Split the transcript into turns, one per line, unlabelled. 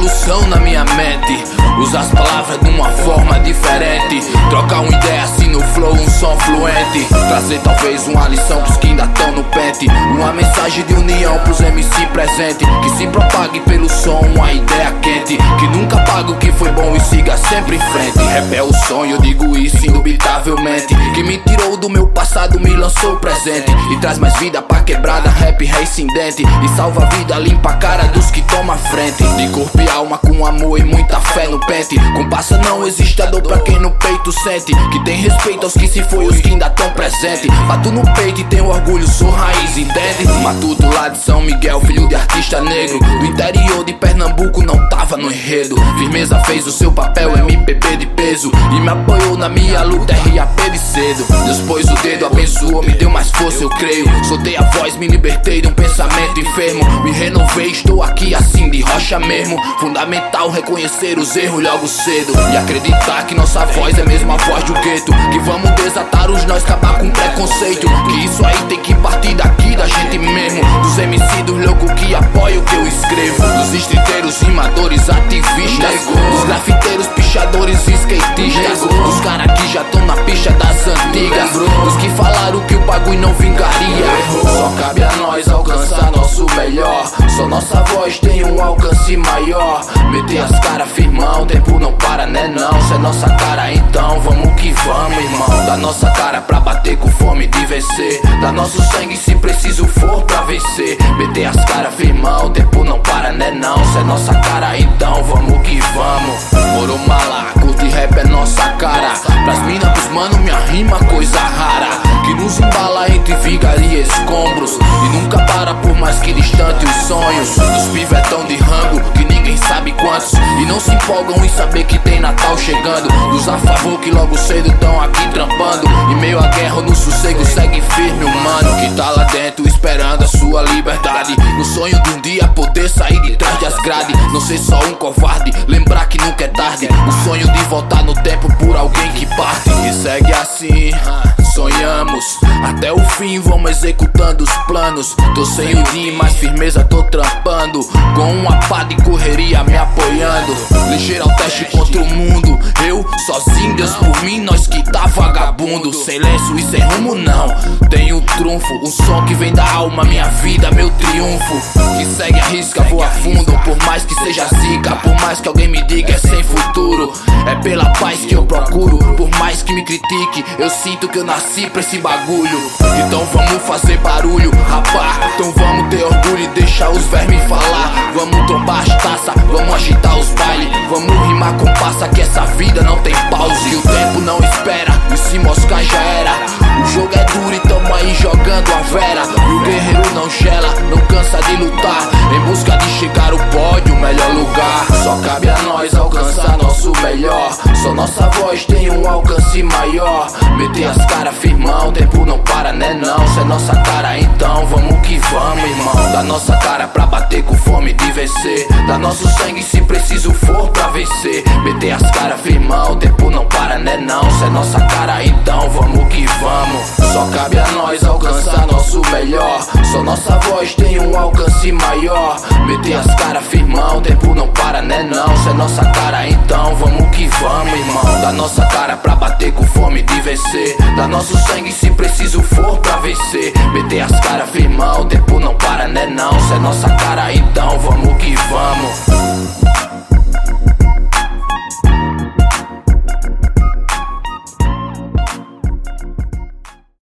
revolução na minha mente. Usa as palavras de uma forma diferente. Troca uma ideia assim no flow, um som fluente. Trazer talvez uma lição pros que ainda tão no pente. Uma mensagem de união pros MC presente. Que se propague pelo som, uma ideia quente. Que nunca paga o que foi bom e siga sempre em frente. Rap é o sonho, eu digo isso indubitavelmente. Que me tirou do meu passado, me lançou o presente. E traz mais vida pra quebrada, rap reincidente. E salva a vida, limpa a cara dos que tomam a frente. De corpo e alma, com amor e muita fé no pente. Com passa não existe a dor pra quem no peito sente. Que tem respeito aos que se foi, os que ainda tão presente. Bato no peito e tenho orgulho, sou raiz, entende? Matuto lá de São Miguel, filho de artista negro. Do interior de Pernambuco, não tava no enredo. Firmeza fez o seu papel, MPB de peso. E me apoiou na minha luta, RAP de cedo. Deus pôs o dedo, abençoou, me deu mais força, eu creio. Soltei a voz, me libertei de um pensamento enfermo. Me renovei, estou aqui assim de rocha mesmo. Fundamental reconhecer os erros logo cedo. E acreditar que nossa voz é mesmo a voz do gueto. Que vamos desatar os nós, acabar com preconceito. Que isso aí tem que partir daqui da gente mesmo. Dos MC dos loucos que apoiam o que eu escrevo. Dos estriteiros, rimadores, ativistas. Dos grafiteiros, pichadores, skatistas. Dos caras que já tão na picha das antigas. Dos que falaram que o bagulho não vingaria. Só cabe a nós alcançar nosso melhor. Só nossa voz tem um alcance maior. Meter as caras, firmão, o tempo não para, né não. Se é nossa cara então vamos que vamos, irmão. Dá nossa cara pra bater com fome de vencer. Dá nosso sangue se preciso for pra vencer. Meter as caras, firmão, o tempo não para, né não. Se é nossa cara então vamos que vamos. Moro malá, curte rap é nossa cara. Pras mina, pros mano, minha rima coisa rara. Que nos embala entre vigas e escombros. E nunca para por mais que distante os sonhos. Dos pivetão de rango, que ninguém sabe quantos. E não se empolgam em saber que tem Natal chegando. Dos a favor que logo cedo tão aqui trampando. Em meio à guerra no sossego segue firme o mano. Que tá lá dentro esperando a sua liberdade. No sonho de um dia poder sair de trás das grades. Não ser só um covarde, lembrar que nunca é tarde. O sonho de voltar no tempo por alguém que parte. E segue assim, sonhamos até o fim, vamos executando os planos. Tô sem o dia, mas firmeza tô trampando. Com uma pá de correria me apoiando. Ligeiro ao teste contra o mundo. Eu sozinho, Deus por mim, nós que tá vagabundo. Sem lenço e sem rumo não, tenho trunfo. Um som que vem da alma, minha vida, meu triunfo. Que segue a risca, voa fundo. Por mais que seja zica, por mais que alguém me diga é sem futuro. É pela paz que eu procuro. Por mais que me critique, eu sinto que eu nasci pra esse bagulho. Então vamos fazer barulho, rapá. Então vamos ter orgulho e deixar os vermes falar. Vamos trombar as taças, vamos agitar os bailes. Vamos rimar com passa que essa vida não tem pause. E o tempo não espera, e se moscar já era. O jogo é duro e tamo aí jogando a vera. E o guerreiro não gela, não cansa de lutar. Em busca de chegar ao pódio, melhor lugar. Só cabe a nós alcançar nosso melhor. Só nossa voz tem um alcance maior. Meter as caras, firmão, o tempo não para, né não. Se é nossa cara então vamos que vamos, irmão. Dá nossa cara pra bater com fome de vencer. Dá nosso sangue se preciso for pra vencer. Meter as caras, firmão, o tempo não para, né não. Se é nossa cara então vamos que vamos. Só cabe a nós alcançar nosso melhor. Só nossa voz tem um alcance maior. Meter as caras, firmão, o tempo não para, né não. Se é nossa cara então vamos que vamos, irmão. Dá nossa cara pra bater com fome de vencer. Dá nosso sangue se preciso for pra vencer. Meter as caras, firmão, o tempo não para.